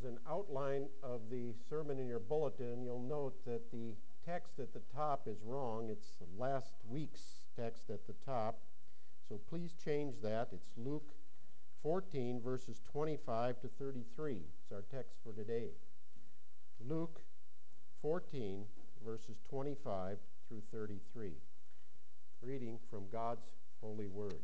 there's an outline of the sermon in your bulletin, you'll note that the text at the top is wrong. It's last week's text at the top. So please change that. It's Luke 14, verses 25 to 33. It's our text for today. Luke 14, verses 25 through 33. Reading from God's holy word.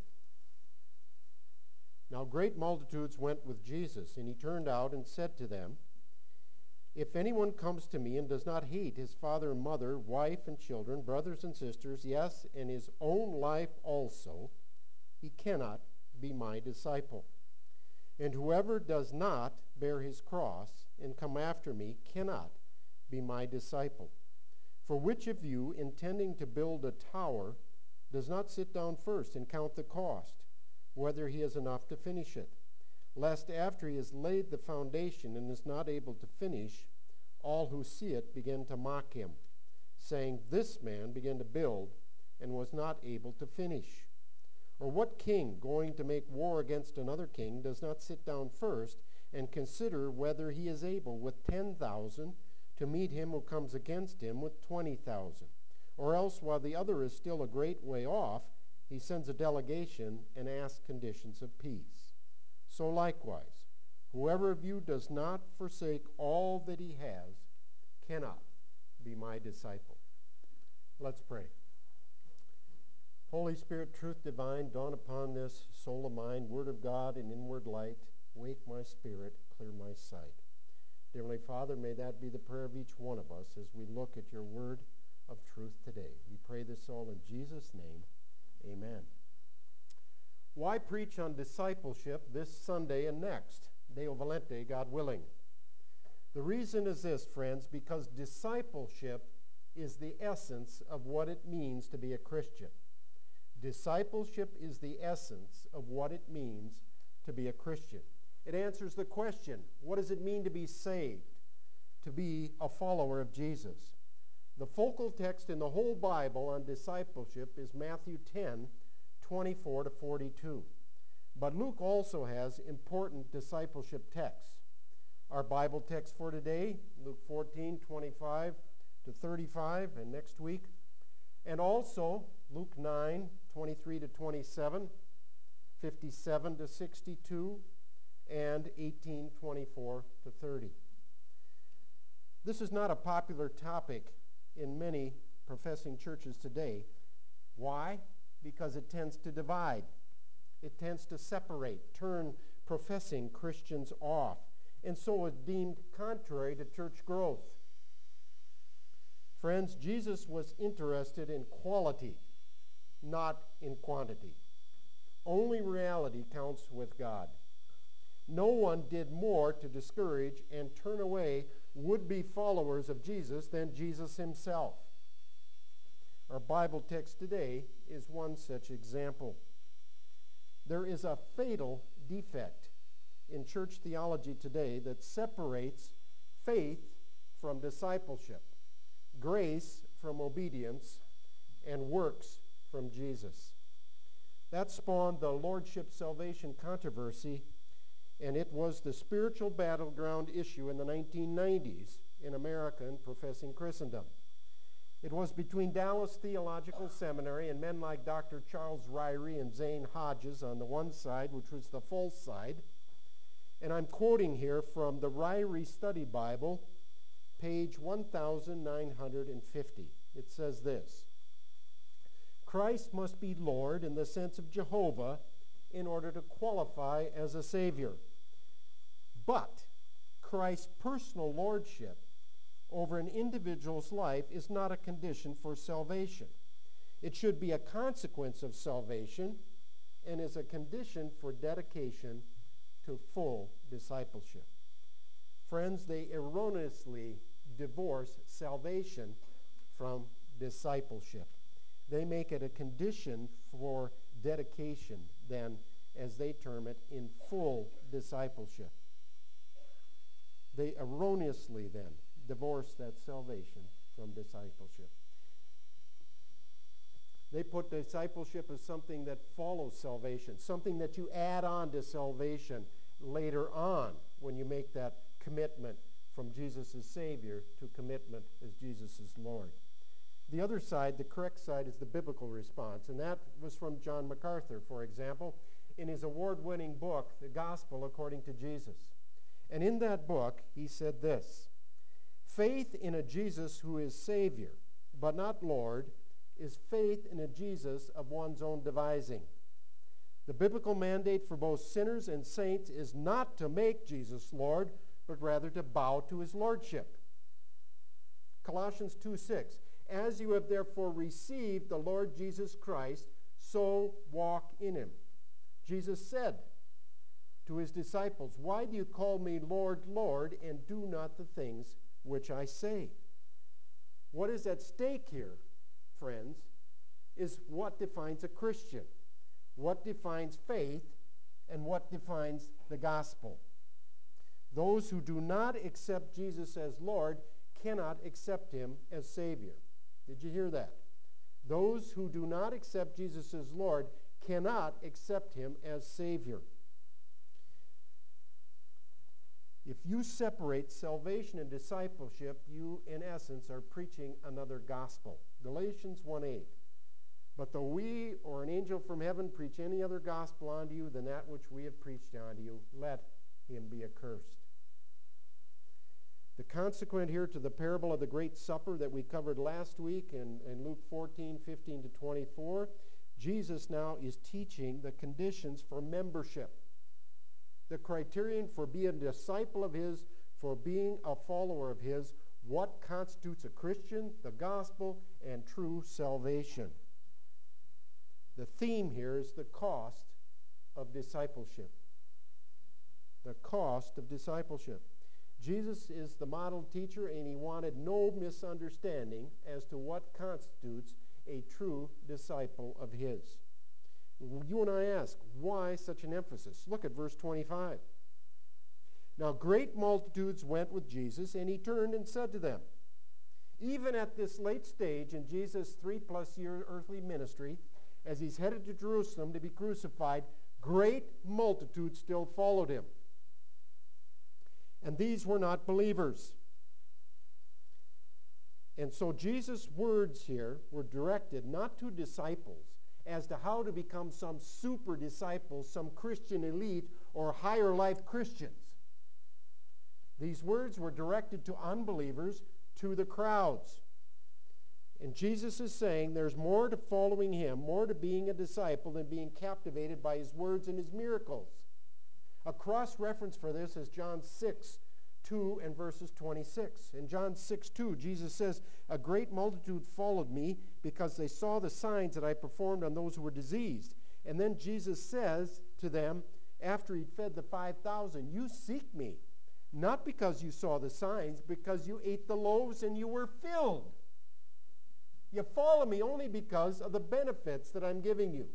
Now great multitudes went with Jesus, and he turned out and said to them, "If anyone comes to me and does not hate his father and mother, wife and children, brothers and sisters, yes, and his own life also, he cannot be my disciple. And whoever does not bear his cross and come after me cannot be my disciple. For which of you, intending to build a tower, does not sit down first and count the cost, whether he has enough to finish it, lest after he has laid the foundation and is not able to finish, all who see it begin to mock him, saying, 'This man began to build and was not able to finish.' Or what king, going to make war against another king, does not sit down first and consider whether he is able with 10,000 to meet him who comes against him with 20,000? Or else, while the other is still a great way off, he sends a delegation and asks conditions of peace. So likewise, whoever of you does not forsake all that he has cannot be my disciple." Let's pray. Holy Spirit, truth divine, dawn upon this soul of mine, word of God and inward light, wake my spirit, clear my sight. Dear Heavenly Father, may that be the prayer of each one of us as we look at your word of truth today. We pray this all in Jesus' name. Amen. Why preach on discipleship this Sunday and next? Deo Volente, God willing. The reason is this, friends, because discipleship is the essence of what it means to be a Christian. Discipleship is the essence of what it means to be a Christian. It answers the question, what does it mean to be saved, to be a follower of Jesus? The focal text in the whole Bible on discipleship is Matthew 10, 24 to 42. But Luke also has important discipleship texts. Our Bible text for today, Luke 14, 25 to 35, and next week. And also Luke 9, 23 to 27, 57 to 62, and 18, 24 to 30. This is not a popular topic in many professing churches today. Why? Because it tends to divide. It tends to separate, turn professing Christians off, and so is deemed contrary to church growth. Friends, Jesus was interested in quality, not in quantity. Only reality counts with God. No one did more to discourage and turn away would-be followers of Jesus than Jesus himself. Our Bible text today is one such example. There is a fatal defect in church theology today that separates faith from discipleship, grace from obedience, and works from Jesus. That spawned the lordship salvation controversy, and it was the spiritual battleground issue in the 1990s in America and professing Christendom. It was between Dallas Theological Seminary and men like Dr. Charles Ryrie and Zane Hodges on the one side, which was the false side. And I'm quoting here from the Ryrie Study Bible, page 1950. It says this: "Christ must be Lord in the sense of Jehovah in order to qualify as a Savior. But Christ's personal lordship over an individual's life is not a condition for salvation. It should be a consequence of salvation and is a condition for dedication to full discipleship." Friends, they erroneously divorce salvation from discipleship. They make it a condition for dedication, then, as they term it, in full discipleship. They erroneously, then, divorce that salvation from discipleship. They put discipleship as something that follows salvation, something that you add on to salvation later on. when you make that commitment from Jesus as Savior to commitment as Jesus as Lord. The other side, the correct side, is the biblical response, and that was from John MacArthur, for example, in his award-winning book, The Gospel According to Jesus. And in that book, he said this: faith in a Jesus who is Savior, but not Lord, is faith in a Jesus of one's own devising. The biblical mandate for both sinners and saints is not to make Jesus Lord, but rather to bow to his lordship. Colossians 2:6, as you have therefore received the Lord Jesus Christ, so walk in him. Jesus said to his disciples, why do you call me Lord, Lord, and do not the things which I say? What is at stake here, friends, is what defines a Christian, what defines faith, and what defines the gospel. Those who do not accept Jesus as Lord cannot accept him as Savior. Did you hear that? Those who do not accept Jesus as Lord cannot accept him as Savior. If you separate salvation and discipleship, you, in essence, are preaching another gospel. Galatians 1:8. But though we or an angel from heaven preach any other gospel unto you than that which we have preached unto you, let him be accursed. The consequent here to the parable of the Great Supper that we covered last week in Luke 14:15-24, Jesus now is teaching the conditions for membership. The criterion for being a disciple of his, for being a follower of his, what constitutes a Christian, the gospel, and true salvation. The theme here is the cost of discipleship. The cost of discipleship. Jesus is the model teacher, and he wanted no misunderstanding as to what constitutes a true disciple of his. You and I ask, why such an emphasis? Look at verse 25. Now great multitudes went with Jesus, and he turned and said to them, even at this late stage in Jesus' 3+ year earthly ministry, as he's headed to Jerusalem to be crucified, great multitudes still followed him. And these were not believers. And so Jesus' words here were directed not to disciples as to how to become some super disciples, some Christian elite, or higher life Christians. These words were directed to unbelievers, to the crowds. And Jesus is saying there's more to following him, more to being a disciple than being captivated by his words and his miracles. A cross-reference for this is John 6:2 and verses 26. In John 6:2, Jesus says, a great multitude followed me because they saw the signs that I performed on those who were diseased. And then Jesus says to them, after he'd fed the 5,000, you seek me, not because you saw the signs, because you ate the loaves and you were filled. You follow me only because of the benefits that I'm giving you.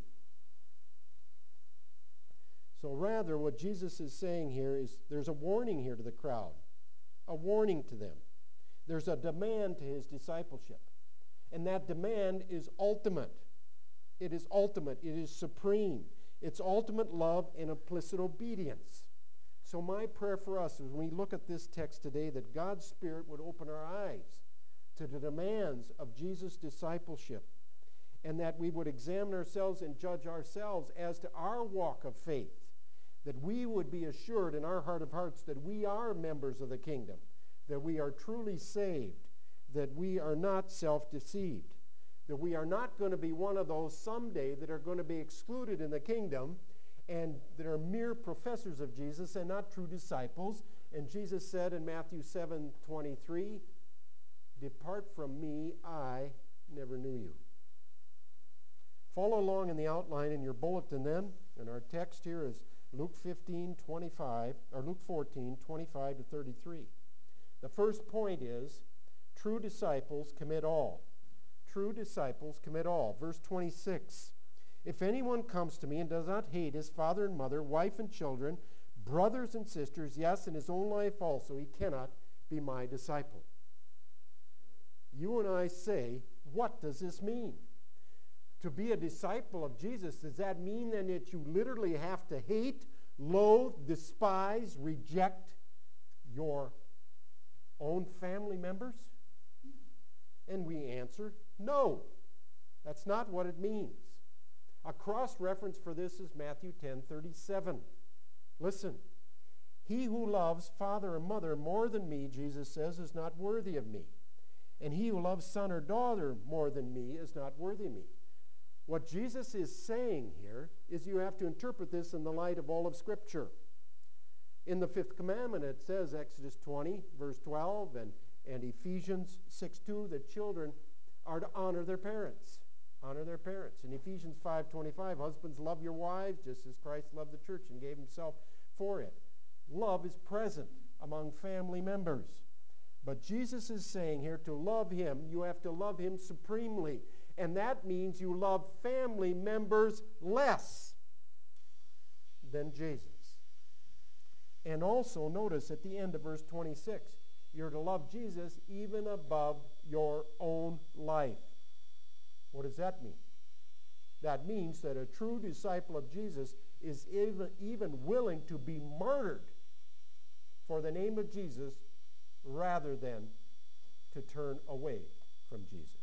So rather, what Jesus is saying here is there's a warning here to the crowd, a warning to them. There's a demand to his discipleship, and that demand is ultimate. It is ultimate. It is supreme. It's ultimate love and implicit obedience. So my prayer for us is when we look at this text today that God's Spirit would open our eyes to the demands of Jesus' discipleship, and that we would examine ourselves and judge ourselves as to our walk of faith, that we would be assured in our heart of hearts that we are members of the kingdom, that we are truly saved, that we are not self-deceived, that we are not going to be one of those someday that are going to be excluded in the kingdom and that are mere professors of Jesus and not true disciples. And Jesus said in Matthew 7:23, depart from me, I never knew you. Follow along in the outline in your bulletin then, and our text here is Luke 14:25-33. The first point is, true disciples commit all. True disciples commit all. Verse 26, if anyone comes to me and does not hate his father and mother, wife and children, brothers and sisters, yes, and his own life also, he cannot be my disciple. You and I say, what does this mean? To be a disciple of Jesus, does that mean then that you literally have to hate loathe, despise, reject your own family members? And we answer, no. That's not what it means. A cross-reference for this is Matthew 10:37. Listen. He who loves father or mother more than me, Jesus says, is not worthy of me. And he who loves son or daughter more than me is not worthy of me. What Jesus is saying here is you have to interpret this in the light of all of Scripture. In the fifth commandment, it says, Exodus 20, verse 12, and Ephesians 6:2, that children are to honor their parents. Honor their parents. In Ephesians 5:25, husbands, love your wives just as Christ loved the church and gave himself for it. Love is present among family members. But Jesus is saying here, to love him, you have to love him supremely. And that means you love family members less than Jesus. And also, notice at the end of verse 26, you're to love Jesus even above your own life. What does that mean? That means that a true disciple of Jesus is even willing to be martyred for the name of Jesus rather than to turn away from Jesus.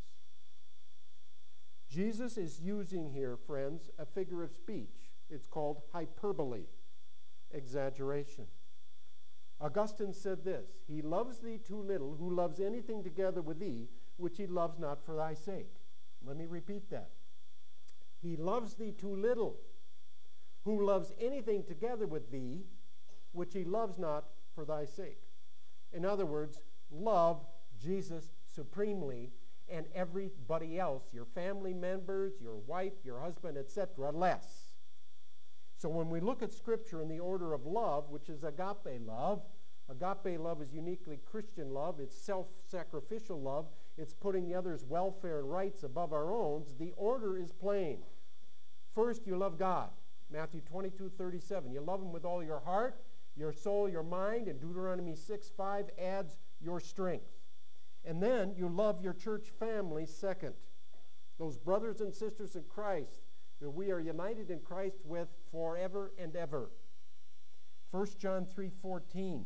Jesus is using here, friends, a figure of speech. It's called hyperbole, exaggeration. Augustine said this, he loves thee too little, who loves anything together with thee, which he loves not for thy sake. Let me repeat that. He loves thee too little, who loves anything together with thee, which he loves not for thy sake. In other words, love Jesus supremely and everybody else, your family members, your wife, your husband, etc., less. So when we look at Scripture in the order of love, which is agape love is uniquely Christian love. It's self-sacrificial love. It's putting the other's welfare and rights above our own. The order is plain. First, you love God. Matthew 22:37. You love him with all your heart, your soul, your mind, and Deuteronomy 6:5 adds your strength. And then you love your church family second. Those brothers and sisters in Christ that we are united in Christ with forever and ever. 1 John 3:14.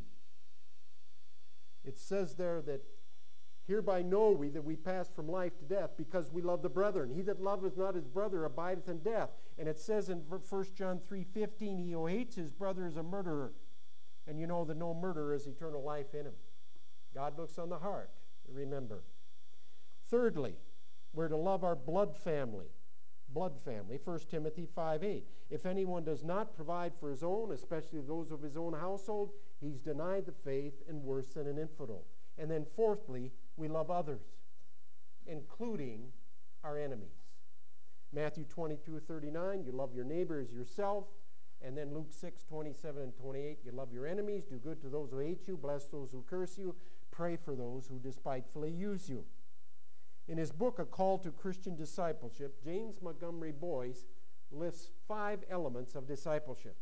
It says there that hereby know we that we pass from life to death because we love the brethren. He that loveth not his brother abideth in death. And it says in 1 John 3:15, he who hates his brother is a murderer. And you know that no murderer has eternal life in him. God looks on the heart, remember. Thirdly, we're to love our blood family. Blood family, 1 Timothy 5:8. If anyone does not provide for his own, especially those of his own household, he's denied the faith and worse than an infidel. And then fourthly, we love others, including our enemies. Matthew 22:39, you love your neighbor as yourself. And then Luke 6:27 and 28, you love your enemies, do good to those who hate you, bless those who curse you, pray for those who despitefully use you. In his book, A Call to Christian Discipleship, James Montgomery Boyce lists 5 elements of discipleship.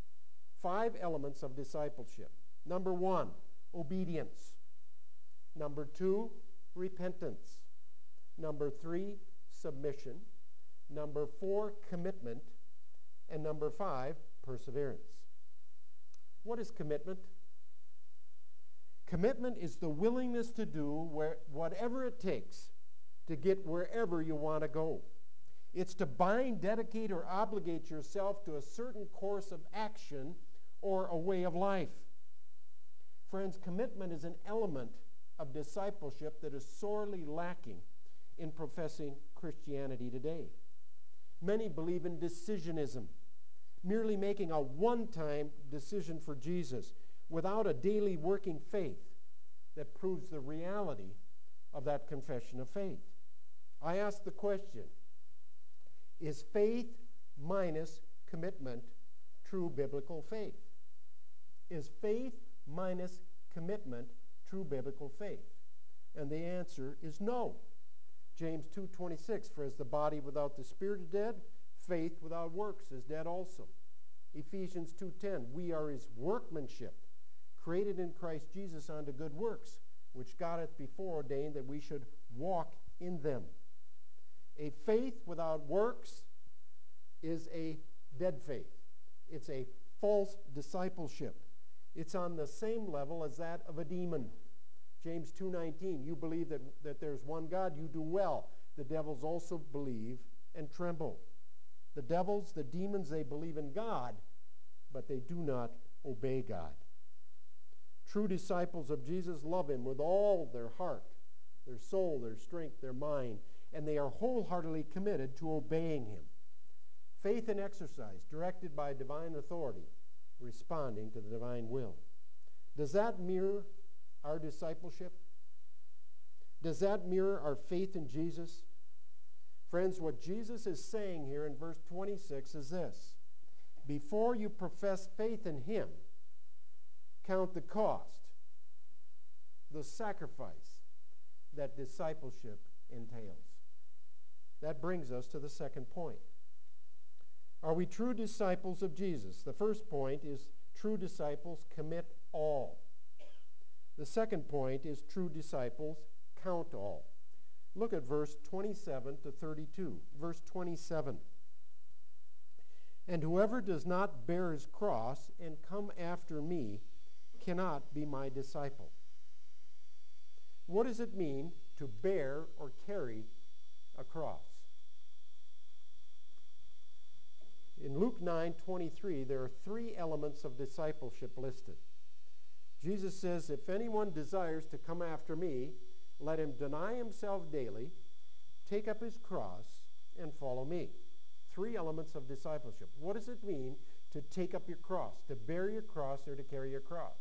5 elements of discipleship. Number 1, obedience. Number 2, repentance. Number 3, submission. Number 4, commitment. And number 5, perseverance. What is commitment? Commitment is the willingness to do whatever it takes to get wherever you want to go. It's to bind, dedicate, or obligate yourself to a certain course of action or a way of life. Friends, commitment is an element of discipleship that is sorely lacking in professing Christianity today. Many believe in decisionism, merely making a one-time decision for Jesus without a daily working faith that proves the reality of that confession of faith. I ask the question, is faith minus commitment true biblical faith? Is faith minus commitment true biblical faith? And the answer is no. James 2:26, for as the body without the spirit is dead, faith without works is dead also. Ephesians 2:10, we are his workmanship, created in Christ Jesus unto good works, which God hath before ordained that we should walk in them. A faith without works is a dead faith. It's a false discipleship. It's on the same level as that of a demon. James 2:19, you believe that there's one God, you do well. The devils also believe and tremble. The devils, the demons, they believe in God, but they do not obey God. True disciples of Jesus love him with all their heart, their soul, their strength, their mind, and they are wholeheartedly committed to obeying him. Faith and exercise, directed by divine authority, responding to the divine will. Does that mirror our discipleship? Does that mirror our faith in Jesus? Friends, what Jesus is saying here in verse 26 is this: before you profess faith in him, count the cost, the sacrifice that discipleship entails. That brings us to the second point. Are we true disciples of Jesus? The first point is true disciples commit all. The second point is true disciples count all. Look at verse 27 to 32. Verse 27. And whoever does not bear his cross and come after me cannot be my disciple. What does it mean to bear or carry a cross? In Luke 9:23, there are three elements of discipleship listed. Jesus says, if anyone desires to come after me, let him deny himself daily, take up his cross, and follow me. Three elements of discipleship. What does it mean to take up your cross, to bear your cross, or to carry your cross?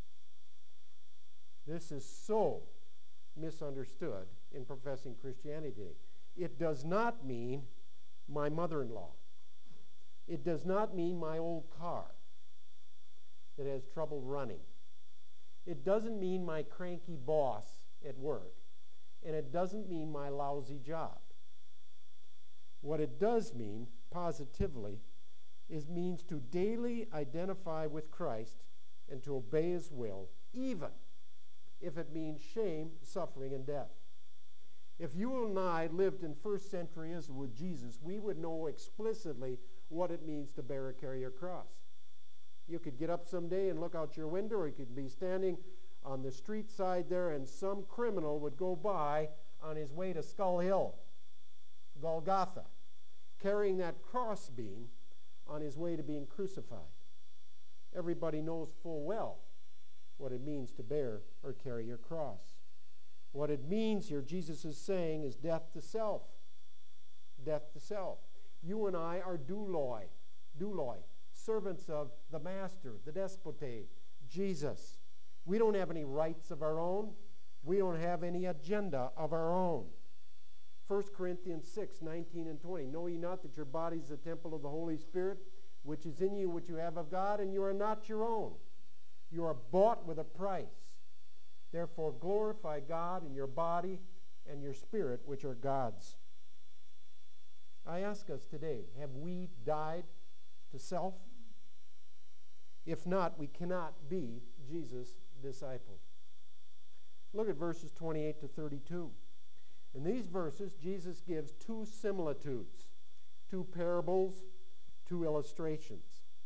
This is so misunderstood in professing Christianity. It does not mean my mother-in-law. It does not mean my old car that has trouble running. It doesn't mean my cranky boss at work. And it doesn't mean my lousy job. What it does mean, positively, is means to daily identify with Christ and to obey his will, even if it means shame, suffering, and death. If you and I lived in first century Israel with Jesus, we would know explicitly what it means to bear or carry a cross. You could get up someday and look out your window, or you could be standing on the street side there, and some criminal would go by on his way to Skull Hill, Golgotha, carrying that crossbeam on his way to being crucified. Everybody knows full well what it means to bear or carry your cross. What it means here, Jesus is saying, is death to self. Death to self. You and I are douloi, servants of the master, the despote, Jesus. We don't have any rights of our own. We don't have any agenda of our own. 1 Corinthians 6:19 and 20. Know ye not that your body is the temple of the Holy Spirit, which is in you, which you have of God, and you are not your own. You are bought with a price. Therefore glorify God in your body and your spirit, which are God's. I ask us today, have we died to self? If not, we cannot be Jesus' disciples. Look at verses 28 to 32. In these verses, Jesus gives two similitudes, two parables, two illustrations.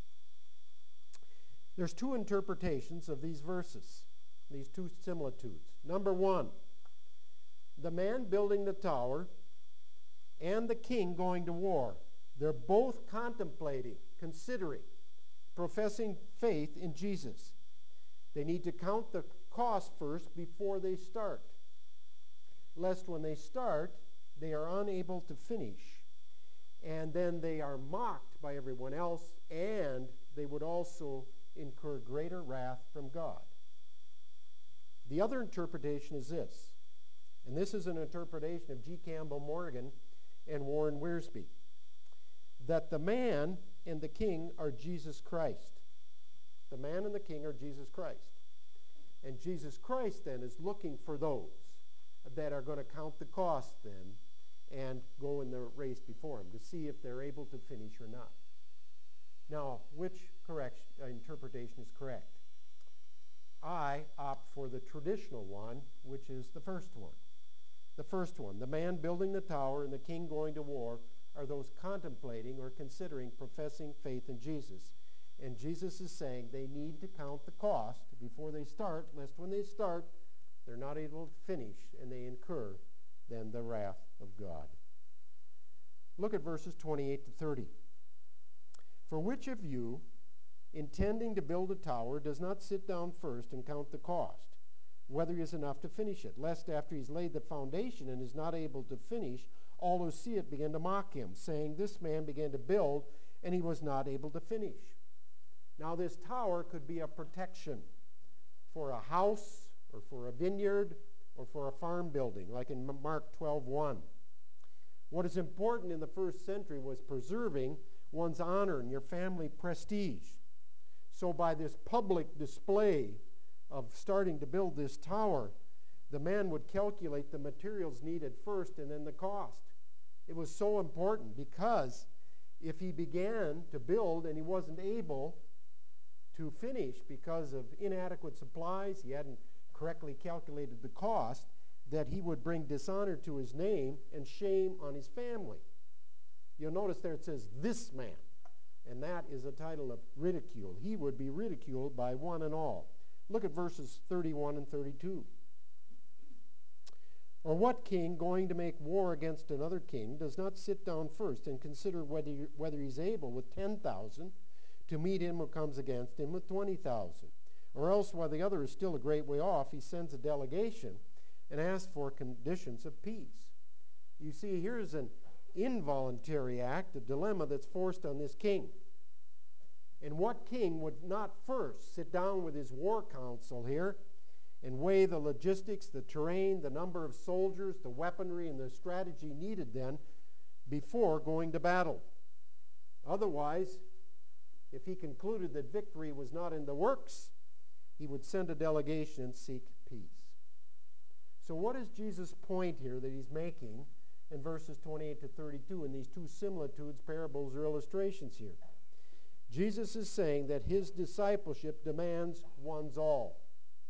There's two interpretations of these verses, these two similitudes. Number one, the man building the tower and the king going to war. They're both contemplating, considering, professing faith in Jesus. They need to count the cost first before they start, lest when they start, they are unable to finish. And then they are mocked by everyone else, and they would also incur greater wrath from God. The other interpretation is this, and this is an interpretation of G. Campbell Morgan and Warren Wiersbe, that the man and the king are Jesus Christ. The man and the king are Jesus Christ. And Jesus Christ then is looking for those that are going to count the cost then and go in the race before him to see if they're able to finish or not. Now, which interpretation is correct? I opt for the traditional one, which is the first one. The first one, the man building the tower and the king going to war, are those contemplating or considering professing faith in Jesus. And Jesus is saying they need to count the cost before they start, lest when they start, they're not able to finish and they incur then the wrath of God. Look at verses 28 to 30. For which of you, intending to build a tower, does not sit down first and count the cost, whether he is enough to finish it, lest after he's laid the foundation and is not able to finish, all who see it begin to mock him, saying, this man began to build and he was not able to finish. Now this tower could be a protection for a house or for a vineyard or for a farm building, like in Mark 12:1. What is important in the first century was preserving one's honor and your family prestige. So by this public display of starting to build this tower, the man would calculate the materials needed first and then the cost. It was so important because if he began to build and he wasn't able to finish because of inadequate supplies, he hadn't correctly calculated the cost, that he would bring dishonor to his name and shame on his family. You'll notice there it says, this man. And that is a title of ridicule. He would be ridiculed by one and all. Look at verses 31 and 32. Or what king, going to make war against another king, does not sit down first and consider whether he's able with 10,000 to meet him who comes against him with 20,000? Or else, while the other is still a great way off, he sends a delegation and asks for conditions of peace. You see, here's an involuntary act, a dilemma that's forced on this king. And what king would not first sit down with his war council here and weigh the logistics, the terrain, the number of soldiers, the weaponry, and the strategy needed then before going to battle? Otherwise, if he concluded that victory was not in the works, he would send a delegation and seek peace. So what is Jesus' point here that he's making in verses 28 to 32 in these two similitudes, parables, or illustrations here? Jesus is saying that his discipleship demands one's all.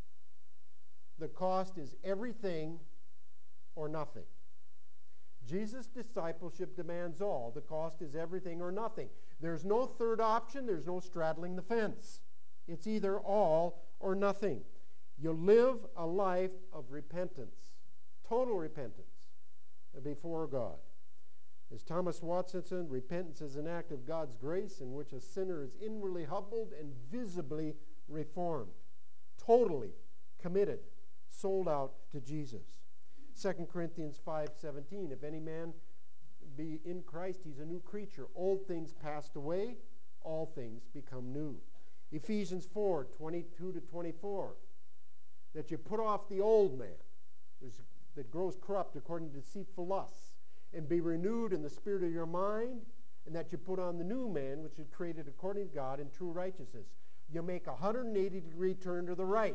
The cost is everything or nothing. Jesus' discipleship demands all. The cost is everything or nothing. There's no third option. There's no straddling the fence. It's either all or nothing. You live a life of repentance, total repentance before God. As Thomas Watson said, repentance is an act of God's grace in which a sinner is inwardly humbled and visibly reformed, totally committed, sold out to Jesus. 2 Corinthians 5:17, if any man be in Christ, he's a new creature. Old things passed away, all things become new. Ephesians 4:22 to 24, that you put off the old man that grows corrupt according to deceitful lusts, and be renewed in the spirit of your mind, and that you put on the new man, which is created according to God in true righteousness. You make a 180-degree turn to the right,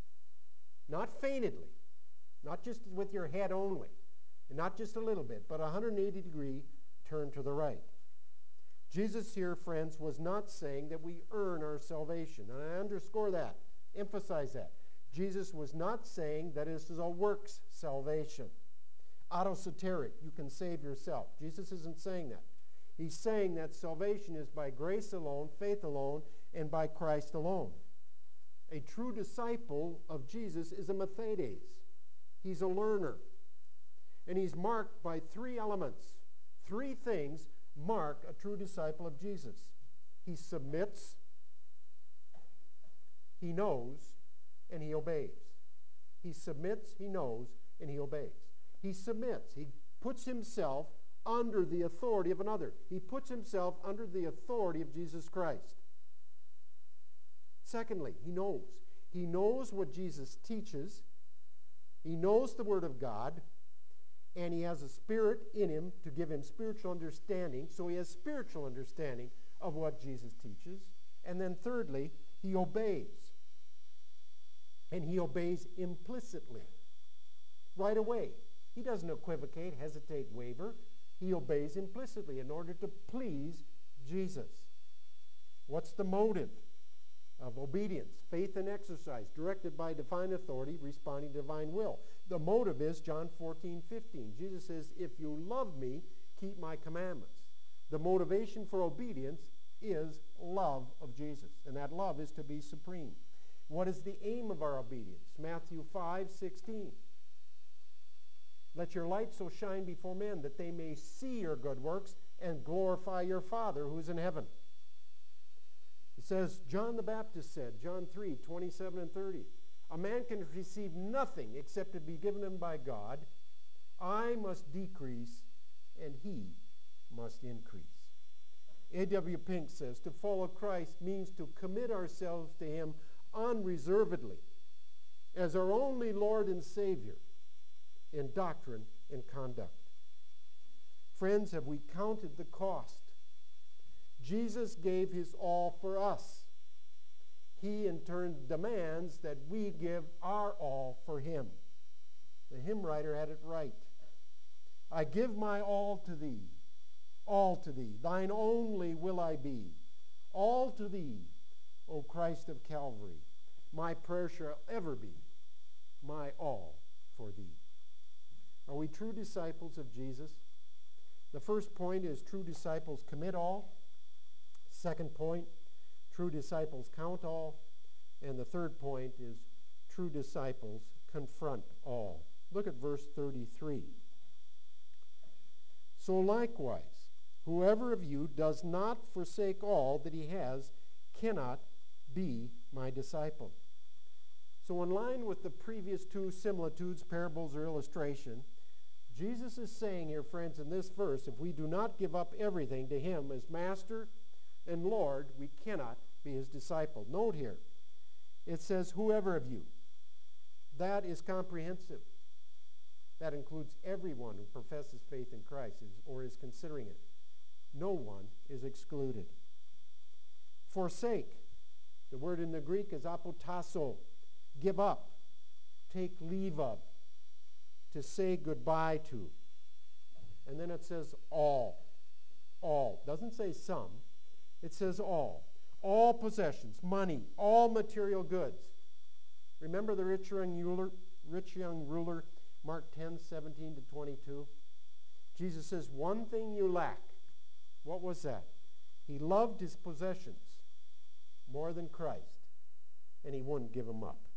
not feintedly, not just with your head only, and not just a little bit, but a 180-degree turn to the right. Jesus here, friends, was not saying that we earn our salvation. And I underscore that, emphasize that. Jesus was not saying that this is a works salvation. Autosoteric, you can save yourself. Jesus isn't saying that. He's saying that salvation is by grace alone, faith alone, and by Christ alone. A true disciple of Jesus is a mathetes. He's a learner. And he's marked by three elements. Three things mark a true disciple of Jesus. He submits, he knows, and he obeys. He submits, he knows, and he obeys. He submits. He puts himself under the authority of another. He puts himself under the authority of Jesus Christ. Secondly, he knows. He knows what Jesus teaches. He knows the Word of God. And he has a spirit in him to give him spiritual understanding. So he has spiritual understanding of what Jesus teaches. And then thirdly, he obeys. And he obeys implicitly. Right away. He doesn't equivocate, hesitate, waver. He obeys implicitly in order to please Jesus. What's the motive of obedience? Faith and exercise, directed by divine authority, responding to divine will. The motive is John 14:15. Jesus says, if you love me, keep my commandments. The motivation for obedience is love of Jesus, and that love is to be supreme. What is the aim of our obedience? Matthew 5:16. Let your light so shine before men that they may see your good works and glorify your Father who is in heaven. It says, John the Baptist said, John 3:27 and 30, a man can receive nothing except to be given him by God. I must decrease and he must increase. A.W. Pink says, to follow Christ means to commit ourselves to him unreservedly as our only Lord and Savior in doctrine and conduct. Friends, have we counted the cost? Jesus gave his all for us. He in turn demands that we give our all for him. The hymn writer had it right. I give my all to thee, thine only will I be. All to thee, O Christ of Calvary, my prayer shall ever be, my all for thee. Are we true disciples of Jesus? The first point is true disciples commit all. Second point, true disciples count all. And the third point is true disciples confront all. Look at verse 33. So likewise, whoever of you does not forsake all that he has cannot be my disciple. So in line with the previous two similitudes, parables, or illustration, Jesus is saying here, friends, in this verse, if we do not give up everything to him as master and Lord, we cannot be his disciple. Note here, it says, whoever of you. That is comprehensive. That includes everyone who professes faith in Christ or is considering it. No one is excluded. Forsake. The word in the Greek is apotasso. Give up. Take leave of. To say goodbye to. And then it says all. All. Doesn't say some. It says all. All possessions, money, all material goods. Remember the rich young ruler, Mark 10:17 to 22? Jesus says, one thing you lack. What was that? He loved his possessions more than Christ, and he wouldn't give them up.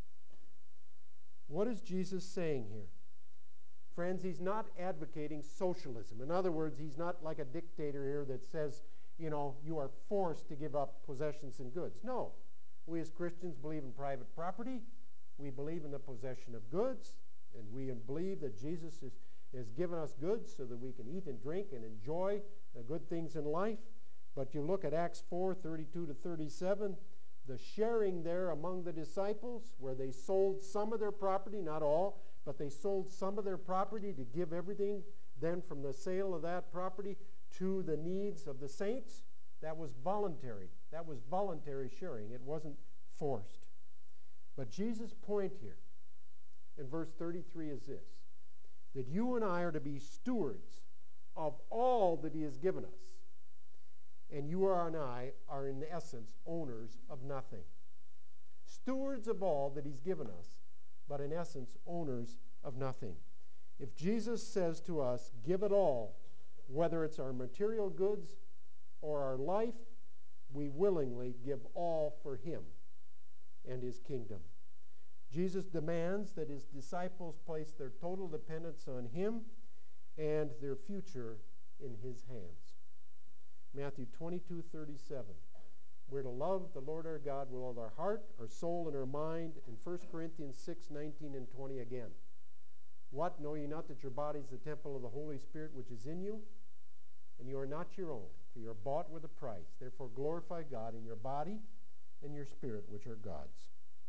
What is Jesus saying here? Friends, he's not advocating socialism. In other words, he's not like a dictator here that says, you are forced to give up possessions and goods. No. We as Christians believe in private property. We believe in the possession of goods. And we believe that Jesus has given us goods so that we can eat and drink and enjoy the good things in life. But you look at Acts 4:32 to 37, the sharing there among the disciples, where they sold some of their property, not all, but they sold some of their property to give everything then from the sale of that property to the needs of the saints. That was voluntary. That was voluntary sharing. It wasn't forced. But Jesus' point here in verse 33 is this, that you and I are to be stewards of all that he has given us. And you and I are in essence owners of nothing. Stewards of all that he's given us, but in essence owners of nothing. If Jesus says to us, give it all, whether it's our material goods or our life, we willingly give all for him and his kingdom. Jesus demands that his disciples place their total dependence on him and their future in his hands. Matthew 22:37. We're to love the Lord our God with all our heart, our soul, and our mind. In 1 Corinthians 6:19 and 20 again. What? Know ye not that your body is the temple of the Holy Spirit which is in you? And you are not your own, for you are bought with a price. Therefore glorify God in your body and your spirit, which are God's.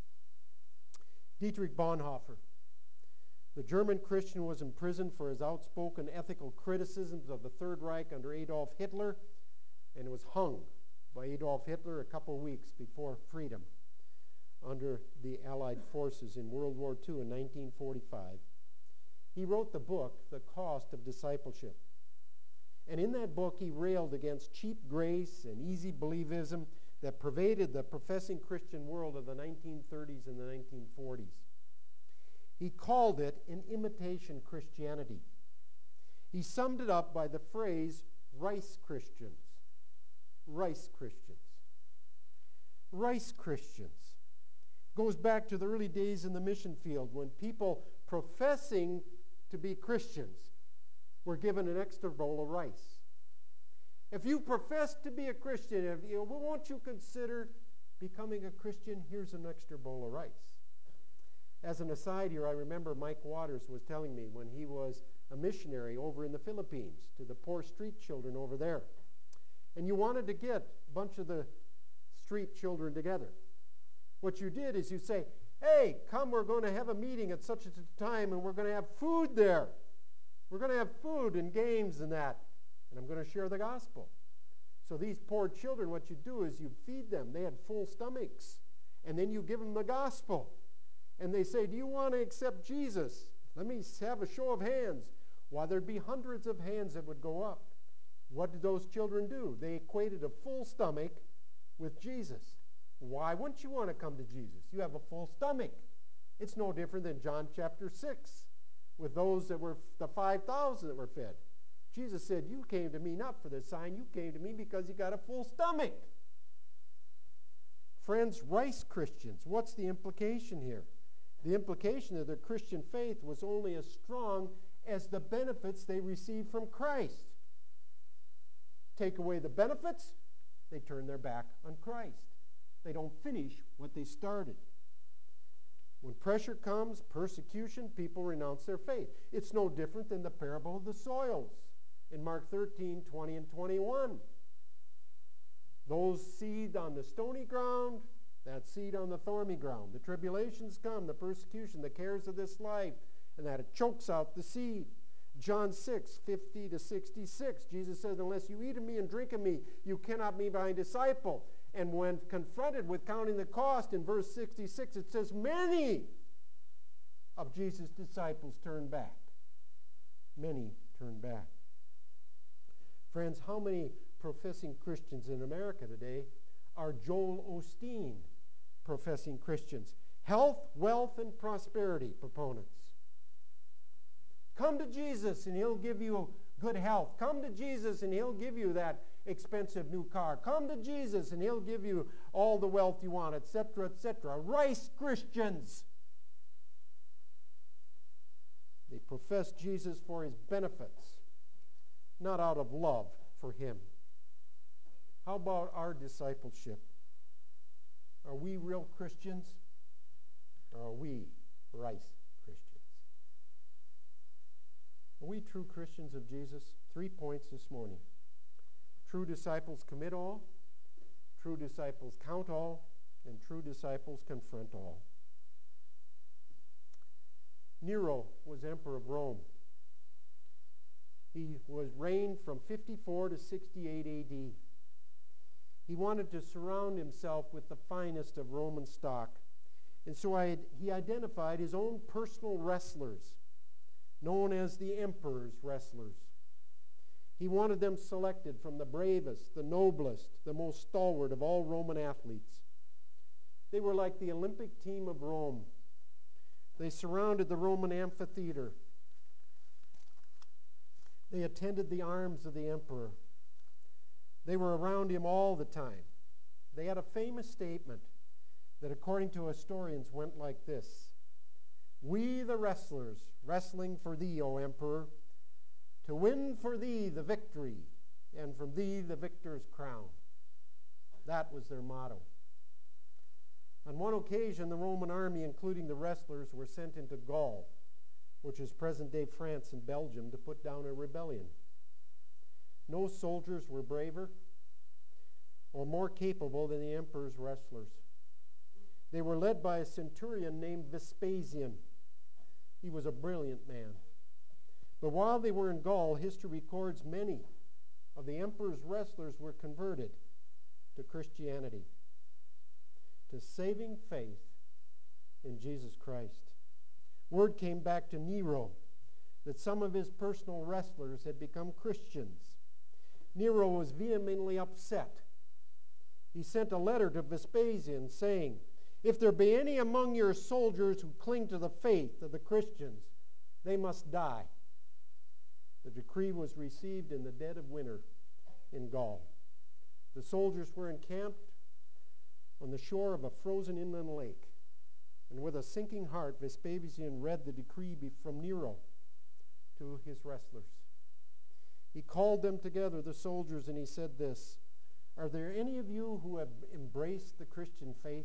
Dietrich Bonhoeffer, the German Christian, was imprisoned for his outspoken ethical criticisms of the Third Reich under Adolf Hitler, and was hung by Adolf Hitler a couple weeks before freedom under the Allied forces in World War II in 1945. He wrote the book, The Cost of Discipleship. And in that book, he railed against cheap grace and easy believism that pervaded the professing Christian world of the 1930s and the 1940s. He called it an imitation Christianity. He summed it up by the phrase, rice Christians. rice Christians. Rice Christians goes back to the early days in the mission field when people professing to be Christians were given an extra bowl of rice. If you profess to be a Christian, won't you consider becoming a Christian? Here's an extra bowl of rice. As an aside here, I remember Mike Waters was telling me when he was a missionary over in the Philippines to the poor street children over there. And you wanted to get a bunch of the street children together. What you did is you say, hey, come, we're going to have a meeting at such a time and we're going to have food there. We're going to have food and games and that. And I'm going to share the gospel. So these poor children, what you do is you feed them. They had full stomachs. And then you give them the gospel. And they say, do you want to accept Jesus? Let me have a show of hands. Why, there'd be hundreds of hands that would go up. What did those children do? They equated a full stomach with Jesus. Why wouldn't you want to come to Jesus? You have a full stomach. It's no different than John chapter 6 with those that were the 5,000 that were fed. Jesus said, you came to me not for the sign, you came to me because you got a full stomach. Friends, rice Christians, what's the implication here? The implication of their Christian faith was only as strong as the benefits they received from Christ. Take away the benefits, they turn their back on Christ. They don't finish what they started. When pressure comes, persecution, people renounce their faith. It's no different than the parable of the soils in Mark 13, 20 and 21. Those seed on the stony ground, that seed on the thorny ground. The tribulations come, the persecution, the cares of this life, and that it chokes out the seed. John 6, 50 to 66, Jesus says, unless you eat of me and drink of me, you cannot be my disciple. And when confronted with counting the cost in verse 66, it says, many of Jesus' disciples turned back. Many turned back. Friends, how many professing Christians in America today are Joel Osteen professing Christians? Health, wealth, and prosperity proponents. Come to Jesus and he'll give you good health. Come to Jesus and he'll give you that expensive new car. Come to Jesus and he'll give you all the wealth you want, etc., etc. Rice Christians. They profess Jesus for his benefits, not out of love for him. How about our discipleship? Are we real Christians or are we rice Christians? Are we true Christians of Jesus? 3 points this morning. True disciples commit all, true disciples count all, and true disciples confront all. Nero was emperor of Rome. He was reigned from 54 to 68 AD. He wanted to surround himself with the finest of Roman stock. And so he identified his own personal wrestlers, known as the emperor's wrestlers. He wanted them selected from the bravest, the noblest, the most stalwart of all Roman athletes. They were like the Olympic team of Rome. They surrounded the Roman amphitheater. They attended the arms of the emperor. They were around him all the time. They had a famous statement that, according to historians, went like this: "We the wrestlers, wrestling for thee, O emperor, to win for thee the victory, and from thee the victor's crown." That was their motto. On one occasion, the Roman army, including the wrestlers, were sent into Gaul, which is present-day France and Belgium, to put down a rebellion. No soldiers were braver or more capable than the emperor's wrestlers. They were led by a centurion named Vespasian. He was a brilliant man. But while they were in Gaul, history records many of the emperor's wrestlers were converted to Christianity, to saving faith in Jesus Christ. Word came back to Nero that some of his personal wrestlers had become Christians. Nero was vehemently upset. He sent a letter to Vespasian saying, "If there be any among your soldiers who cling to the faith of the Christians, they must die." The decree was received in the dead of winter in Gaul. The soldiers were encamped on the shore of a frozen inland lake. And with a sinking heart, Vespasian read the decree from Nero to his wrestlers. He called them together, the soldiers, and he said this, "Are there any of you who have embraced the Christian faith?"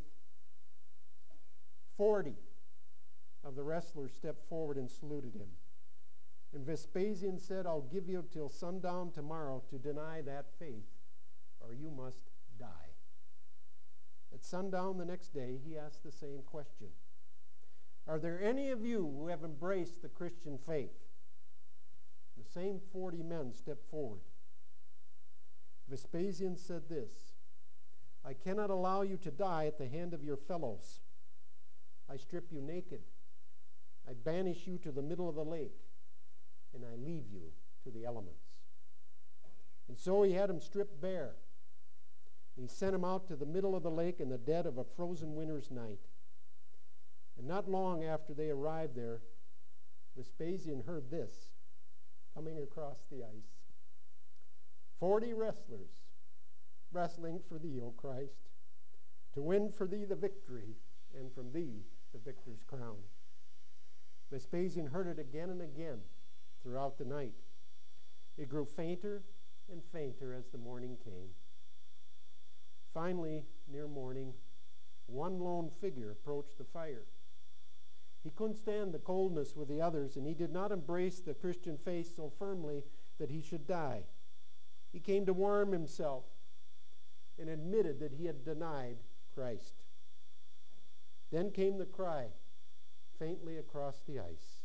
40 of the wrestlers stepped forward and saluted him. And Vespasian said, "I'll give you till sundown tomorrow to deny that faith, or you must die." At sundown the next day, he asked the same question. "Are there any of you who have embraced the Christian faith?" The same 40 men stepped forward. Vespasian said this, "I cannot allow you to die at the hand of your fellows. I strip you naked. I banish you to the middle of the lake, and I leave you to the elements." And so he had him stripped bare. And he sent him out to the middle of the lake in the dead of a frozen winter's night. And not long after they arrived there, Vespasian heard this coming across the ice. 40 wrestlers wrestling for thee, O Christ, to win for thee the victory, and from thee the victor's crown. Vespasian heard it again and again throughout the night. It grew fainter and fainter as the morning came. Finally, near morning, one lone figure approached the fire. He couldn't stand the coldness with the others, and he did not embrace the Christian faith so firmly that he should die. He came to warm himself and admitted that he had denied Christ. Then came the cry, faintly across the ice,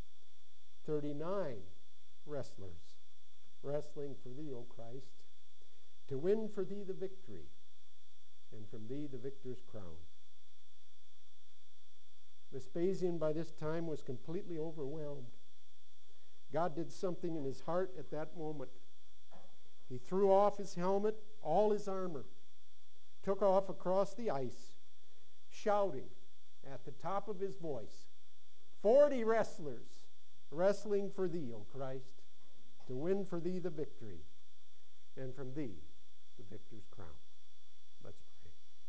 39 wrestlers wrestling for thee, O Christ, to win for thee the victory, and from thee the victor's crown. Vespasian by this time was completely overwhelmed. God did something in his heart at that moment. He threw off his helmet, all his armor, took off across the ice, shouting at the top of his voice, 40 wrestlers wrestling for thee, O Christ, to win for thee the victory, and from thee the victor's crown. Let's pray.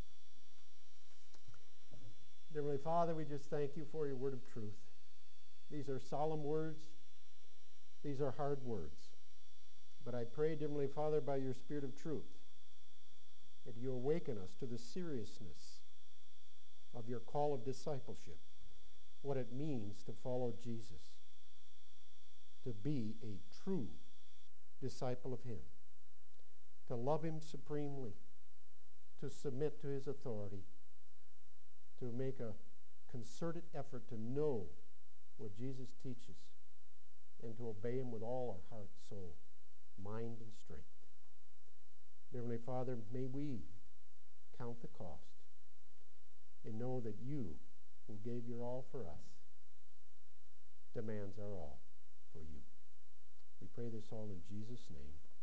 Heavenly Father, we just thank you for your word of truth. These are solemn words. These are hard words. But I pray, Heavenly Father, by your Spirit of truth, that you awaken us to the seriousness of your call of discipleship, what it means to follow Jesus, to be a true disciple of him, to love him supremely, to submit to his authority, to make a concerted effort to know what Jesus teaches, and to obey him with all our heart, soul, mind, and strength. Heavenly Father, may we count the cost and know that you, who gave your all for us, demands our all for you. We pray this all in Jesus' name.